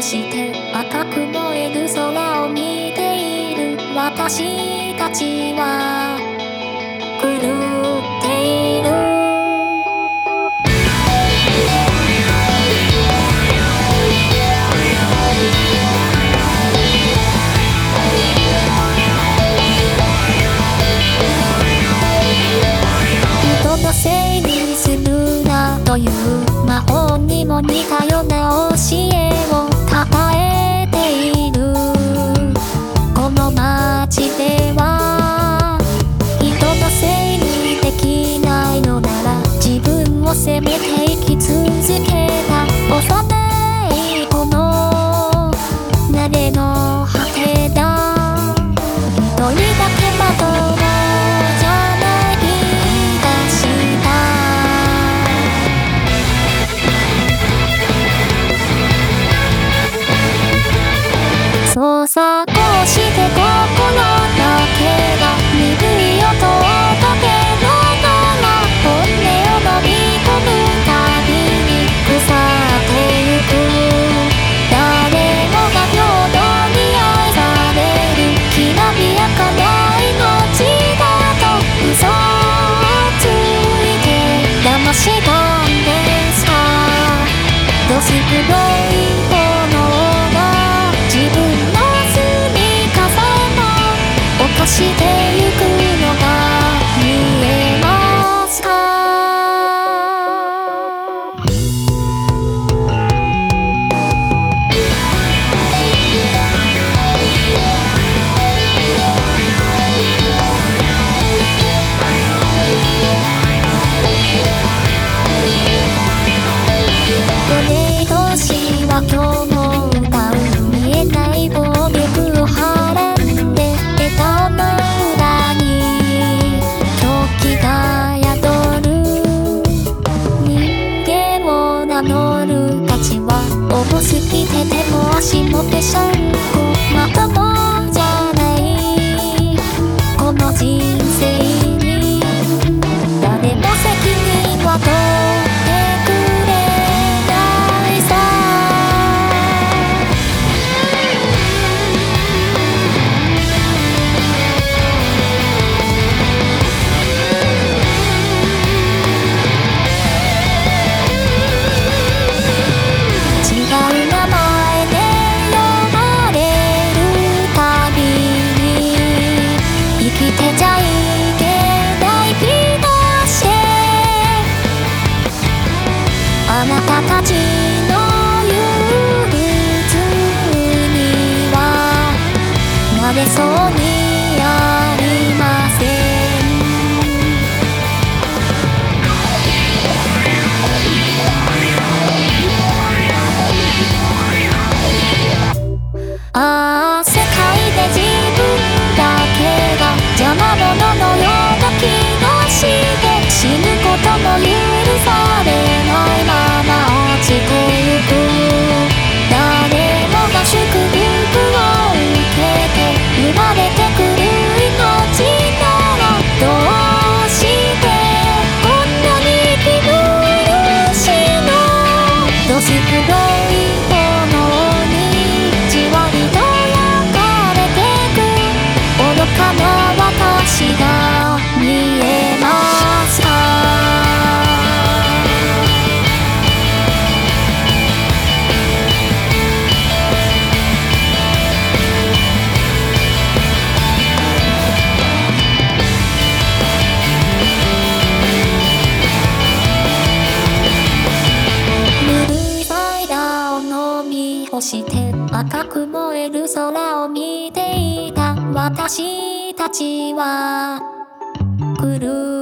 して赤く燃える空を見ている私たちは狂っている。人のせいにするなという魔法にも似たような教えをたたえているこの街では、人のせいにできないのなら自分を責めて生き続けた幼い子の慣れの果てだ。一人だけまともじゃない気がした。そうさ、こうして心だけが鈍い音を立てながら本音を飲み込むたびに腐ってゆく。誰もが平等に愛されるきらびやかな命だと嘘をついて騙したんですか。どす黒い炎が自分の住みかさえも犯してゆくのが見えますか。今日も歌う見えない暴力をはらんで笑顔の裏に狂気が宿る。人間を名乗る価値は重すぎて手も足もぺしゃんこ。まともじゃないこの人生に誰も責任は取ってくれないさ。あなたたちの憂鬱にはなれそうにありません。ああ、世界で自分だけが邪魔者のような気がして死ぬことも許されないまま落ちてゆく。誰もが祝福を受けて生まれてくる命ならどうしてこんなに息苦しいの。どす黒い炎にじわりと焼かれてく愚かな私が見えますか。そして赤く燃える空を見ていた私たちは狂